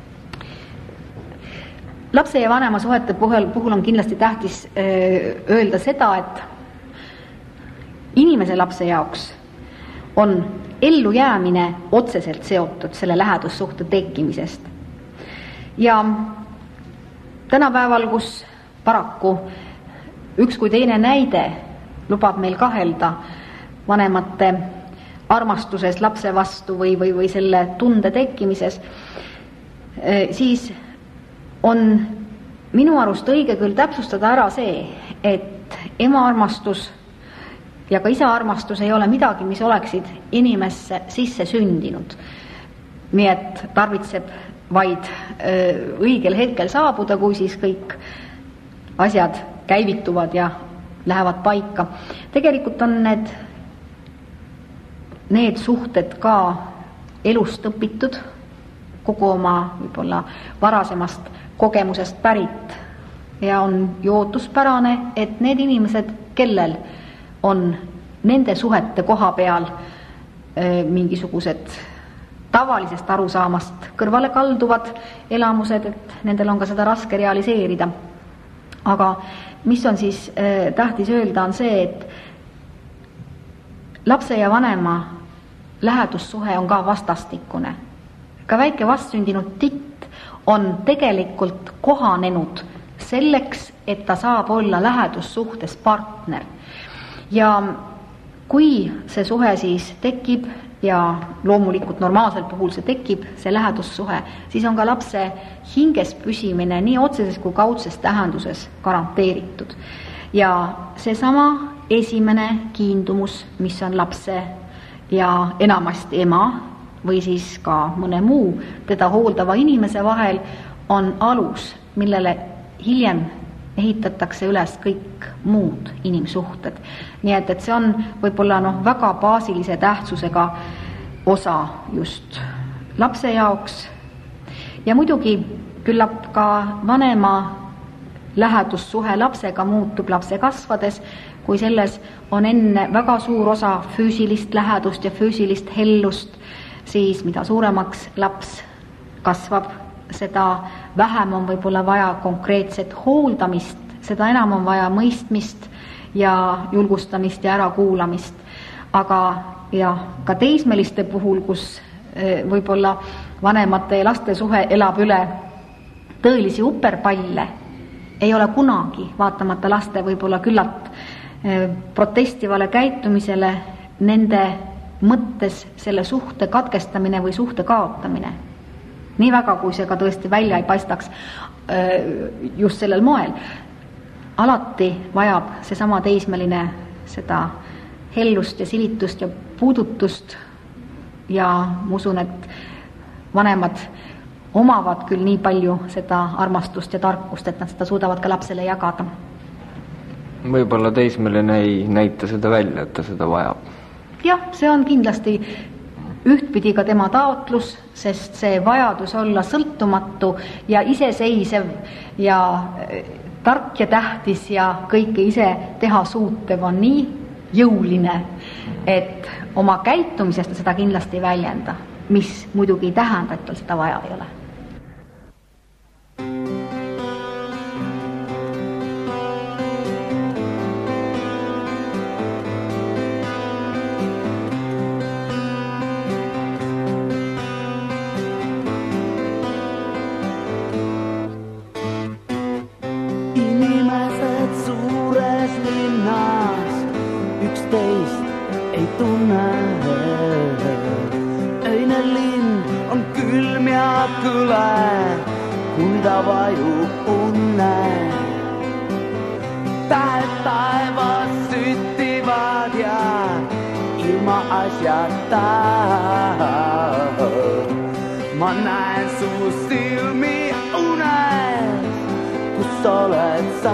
Lapse ja vanema suhete puhul on kindlasti tähtis öelda seda, et inimese lapse jaoks on ellujäämine otseselt seotud selle lähedussuhte tekkimisest. Ja tänapäeval, kus paraku üks kui teine näide lubab meil kahelda vanemate armastuses lapse vastu või selle tunde tekkimises, siis on minu arust õige küll täpsustada ära see, et ema armastus ja ka isa armastus ei ole midagi, mis oleksid inimesse sisse sündinud. Nii et tarvitseb vaid õigel hetkel saabuda, kui siis kõik asjad käivituvad ja lähevad paika. Tegelikult on need suhted ka elust õpitud, kogu oma võib-olla varasemast kogemusest pärit ja on ju ootuspärane, et need inimesed, kellel on nende suhete koha peal mingisugused tavalisest arusaamast kõrvale kalduvad elamused, et nendel on ka seda raske realiseerida. Aga mis on siis tähtis öelda, on see, et lapse ja vanema lähedussuhe on ka vastastikune. Ka väike vastsündinud titt on tegelikult kohanenud selleks, et ta saab olla lähedussuhtes partner. Ja kui see suhe siis tekib ja loomulikult normaalsel puhul see tekib, see lähedussuhe, siis on ka lapse hinges püsimine nii otseses kui kaudses tähenduses garanteeritud. Ja seesama esimene kiindumus, mis on lapse ja enamasti ema või siis ka mõne muu teda hooldava inimese vahel, on alus, millele hiljem ehitatakse üles kõik muud inimsuhted. Nii et see on võib-olla väga baasilise tähtsusega osa just lapse jaoks. Ja muidugi küllap ka vanema lähedussuhe lapsega muutub lapse kasvades, kui selles on enne väga suur osa füüsilist lähedust ja füüsilist hellust, siis mida suuremaks laps kasvab, seda vähem on võib-olla vaja konkreetset hooldamist, seda enam on vaja mõistmist ja julgustamist ja ärakuulamist. Aga ja ka teismeliste puhul, kus võib-olla vanemate ja laste suhe elab üle tõelisi uperpalle, ei ole kunagi, vaatamata laste võib-olla küllalt protestivale käitumisele, nende mõttes selle suhte katkestamine või suhte kaotamine. Nii väga, kui see ka tõesti välja ei paistaks just sellel moel. Alati vajab seesama teismeline seda hellust ja silitust ja puudutust ja ma usun, et vanemad omavad küll nii palju seda armastust ja tarkust, et nad seda suudavad ka lapsele jagada. Võib-olla teismeline ei näita seda välja, et ta seda vajab. Jah, see on kindlasti ühtpidi ka tema taotlus, sest see vajadus olla sõltumatu ja iseseisev ja tark ja tähtis ja kõike ise teha suutev on nii jõuline, et oma käitumisest seda kindlasti ei väljenda, mis muidugi ei tähenda, et tal seda vaja ei ole. Ma näen su silmi unes, kus oled sa.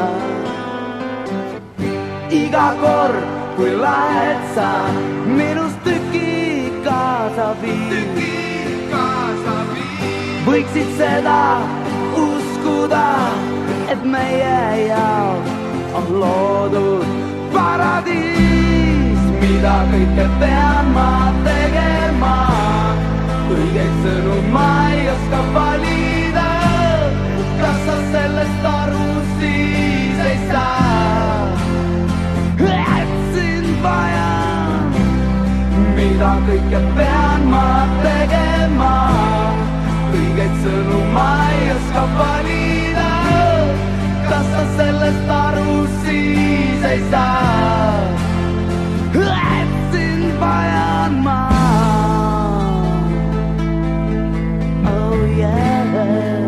Iga kord, kui lähed sa, minust tüki kaasa viid. Võiksid seda uskuda, et meie jaoks on loodud paradiis. Mida kõike pean ma tegema, õigeid sõnu ma ei oska valida. Kas sa sellest aru siis ei saa, et sind vajan? Mida kõike pean ma tegema, õigeid sõnu ma ei oska valida. Kas sa sellest aru siis ei saa, et sind vajan ma? Oh yeah.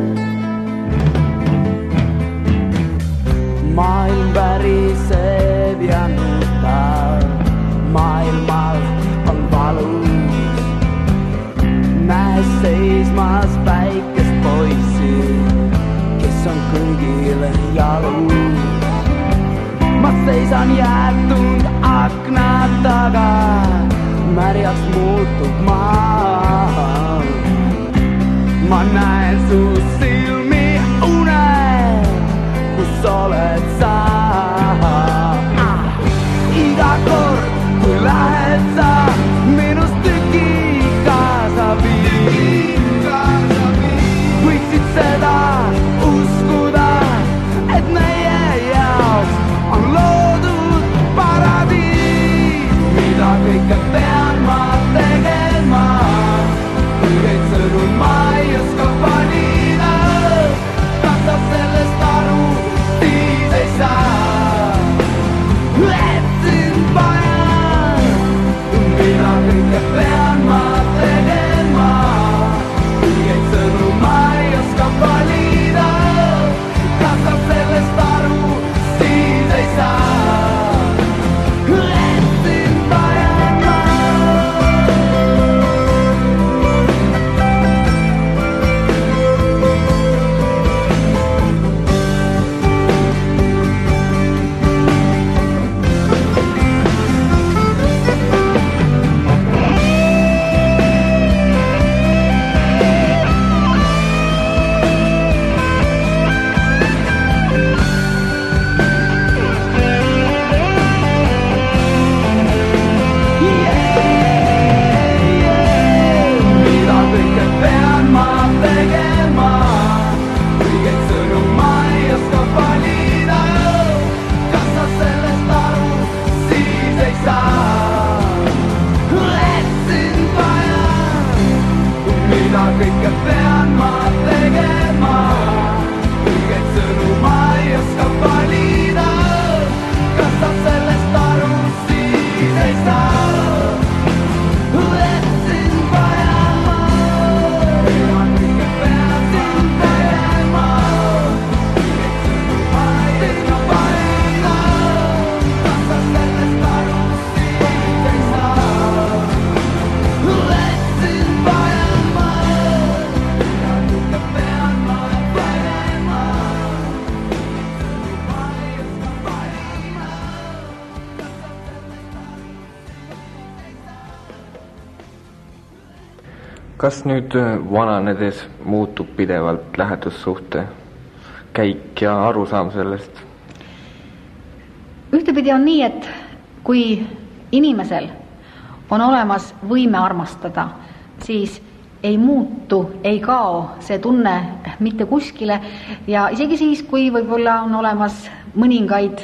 Maailm päriseb ja nutab, maailmal on valus. Näes seismas väikest poissi, kes on kõigile jalus. Ma seisan jäetud akna taga, märjaks muutub maa. Ma näen su silmi unes, kus oled sa. Iga kord, kui lähed sa, minust tüki kaasa viid. Võiksid seda uskuda, et meie jaoks on loodud paradiis. Mida kõike pean ma tegema, õigeid sõnu ma ei oska valida. Kas nüüd vananedes muutub pidevalt lähedussuhte käik ja arusaam sellest? Ühtepidi on nii, et kui inimesel on olemas võime armastada, siis ei muutu, ei kao see tunne mitte kuskile ja isegi siis, kui võib-olla on olemas mõningaid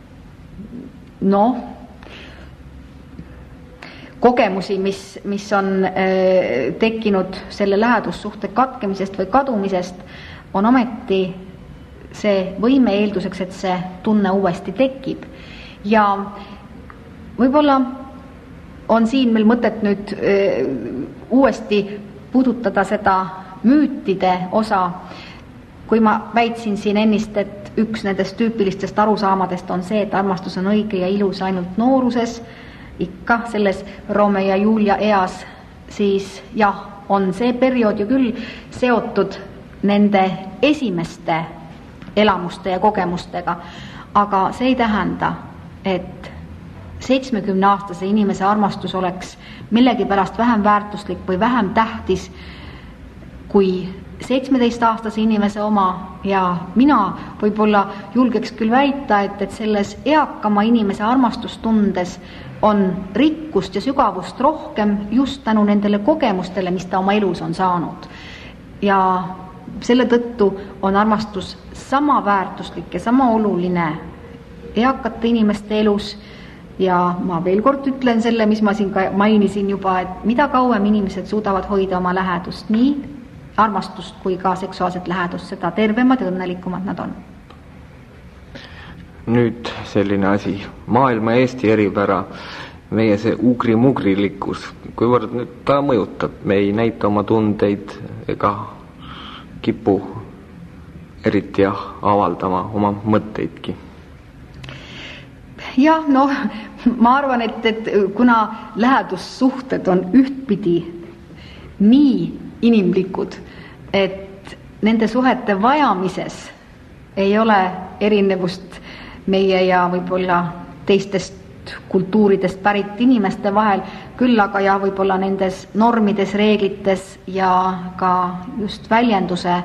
kogemusi, mis on tekkinud selle lähedussuhte katkemisest või kadumisest, on ometi see võime eelduseks, et see tunne uuesti tekib. Ja võib-olla on siin meil mõtet nüüd uuesti puudutada seda müütide osa, kui ma väitsin siin ennist, et üks nendest tüüpilistest arusaamadest on see, et armastus on õige ja ilus ainult nooruses, ikka selles Romeo ja Julia eas, siis jah, on see periood ju küll seotud nende esimeste elamuste ja kogemustega, aga see ei tähenda, et 70-aastase inimese armastus oleks millegipärast vähem väärtuslik või vähem tähtis kui 17-aastase inimese oma ja mina võib-olla julgeks küll väita, et selles eakama inimese armastustundes on rikkust ja sügavust rohkem just tänu nendele kogemustele, mis ta oma elus on saanud. Ja selle tõttu on armastus sama väärtuslik ja sama oluline eakate inimeste elus ja ma veel kord ütlen selle, mis ma siin ka mainisin juba, et mida kauem inimesed suudavad hoida oma lähedust, nii armastust kui ka seksuaalset lähedust, seda tervemad ja õnnelikumad nad on. Nüüd selline asi, maailma Eesti eripära, meie see ugri-mugrilikkus, kuivõrd nüüd ta mõjutab, me ei näita oma tundeid ega kipu eriti avaldama oma mõtteidki. Jah, ma arvan, et kuna lähedussuhted on ühtpidi nii inimlikud, et nende suhete vajamises ei ole erinevust meie ja võib-olla teistest kultuuridest pärit inimeste vahel, küll aga ja võib-olla nendes normides, reeglites ja ka just väljenduse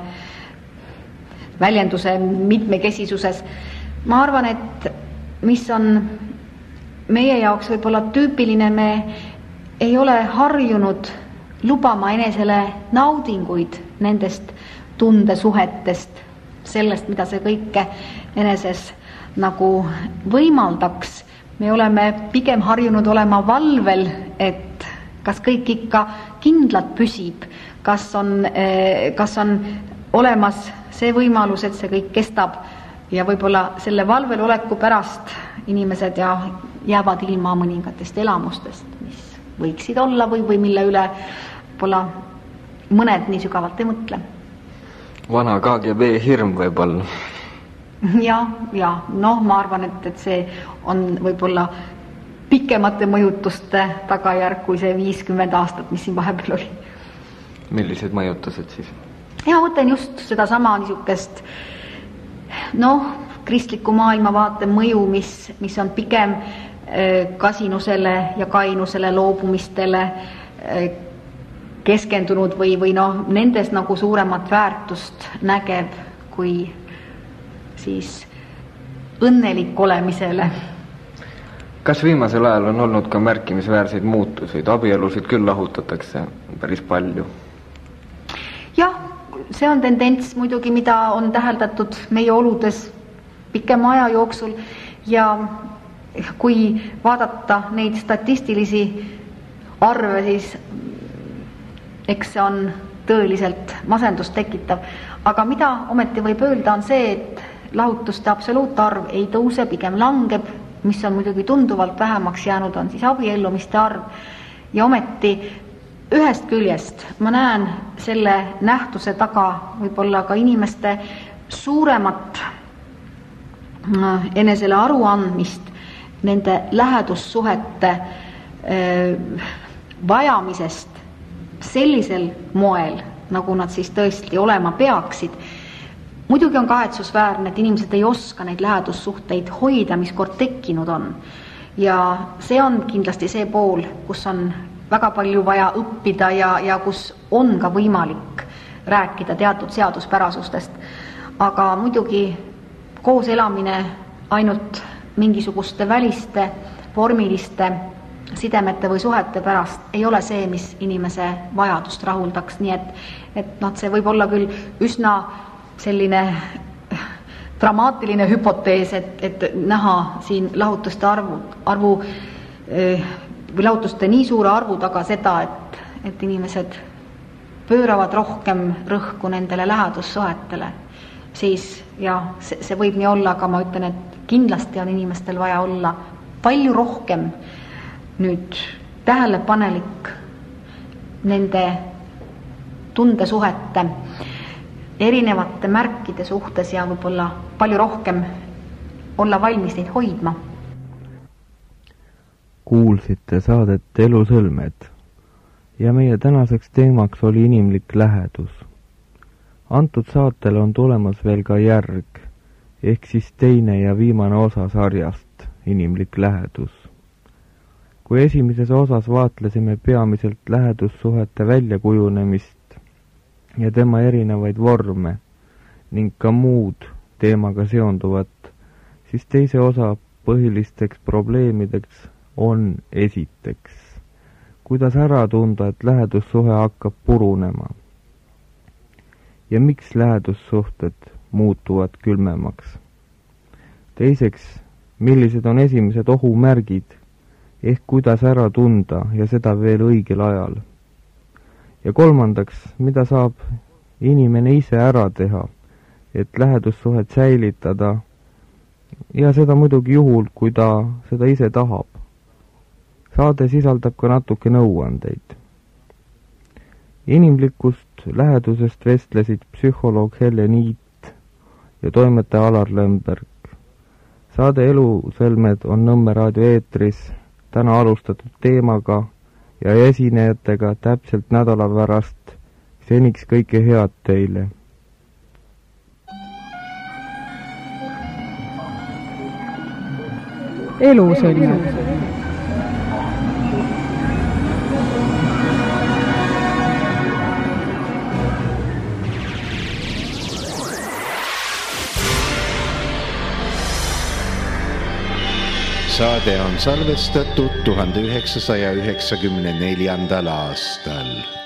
mitmekesisuses. Ma arvan, et mis on meie jaoks võib-olla tüüpiline, me ei ole harjunud lubama enesele naudinguid nendest tundesuhetest, sellest, mida see kõike eneses nagu võimaldaks. Me oleme pigem harjunud olema valvel, et kas kõik ikka kindlalt püsib, kas on olemas see võimalus, et see kõik kestab ja võib-olla selle valvel oleku pärast inimesed jäävad ilma mõningatest elamustest, mis võiksid olla või mille üle võib-olla mõned nii sügavalt ei mõtle. Vana KGB hirm võib-olla. Ja ma arvan, et see on võib-olla pikemate mõjutuste tagajärg kui see 50 aastat, mis siin vahepeal oli. Millised mõjutused siis? Ja mõtlen just seda sama niisugust kristliku maailmavaate mõju, mis on pigem kasinusele ja kainusele loobumistele keskendunud või nendes nagu suuremat väärtust nägev kui siis õnnelik olemisele. Kas viimasel ajal on olnud ka märkimisväärseid muutuseid? Abielusid küll lahutatakse päris palju. Jah, see on tendents muidugi, mida on täheldatud meie oludes pikema aja jooksul ja kui vaadata neid statistilisi arve, siis eks see on tõeliselt masendust tekitav. Aga mida ometi võib öelda on see, et lahutuste absoluutarv ei tõuse, pigem langeb, mis on muidugi tunduvalt vähemaks jäänud, on siis abiellumiste arv. Ja ometi ühest küljest ma näen selle nähtuse taga võib-olla ka inimeste suuremat enesele aruandmist nende lähedussuhete vajamisest sellisel moel, nagu nad siis tõesti olema peaksid. Muidugi on kahetsusväärne, et inimesed ei oska neid lähedussuhteid hoida, mis kord tekkinud on. Ja see on kindlasti see pool, kus on väga palju vaja õppida ja kus on ka võimalik rääkida teatud seaduspärasustest. Aga muidugi koos elamine ainult mingisuguste väliste vormiliste sidemete või suhete pärast ei ole see, mis inimese vajadust rahuldaks, nii et see võib olla küll üsna selline dramaatiline hüpotees, et näha siin lahutuste arvu või lahutuste nii suure arvu taga seda, et inimesed pööravad rohkem rõhku nendele lähedussuhetele, siis see võib nii olla, aga ma ütlen, et kindlasti on inimestel vaja olla palju rohkem nüüd tähelepanelik nende tundesuhete erinevate märkide suhtes ja võib-olla palju rohkem olla valmis neid hoidma. Kuulsite saadet Elusõlmed ja meie tänaseks teemaks oli inimlik lähedus. Antud saatel on tulemas veel ka järg, ehk siis teine ja viimane osa sarjast, inimlik lähedus. Kui esimeses osas vaatlesime peamiselt lähedussuhete väljakujunemist ja tema erinevaid vorme ning ka muud teemaga seonduvat, siis teise osa põhilisteks probleemideks on esiteks, kuidas ära tunda, et lähedussuhe hakkab purunema ja miks lähedussuhted muutuvad külmemaks. Teiseks, millised on esimesed ohumärgid ehk kuidas ära tunda ja seda veel õigel ajal. Ja kolmandaks, mida saab inimene ise ära teha, et lähedussuhet säilitada ja seda muidugi juhul, kui ta seda ise tahab. Saade sisaldab ka natuke nõuandeid. Inimlikust lähedusest vestlesid psühholoog Helle Niit ja toimetaja Alar Lemberg. Saade Elusõlmed on Nõmme raadio eetris täna alustatud teemaga ja esinejatega täpselt nädala pärast. Seniks kõike head teile. Elusõlmed. Saade on salvestatud 1994. aastal.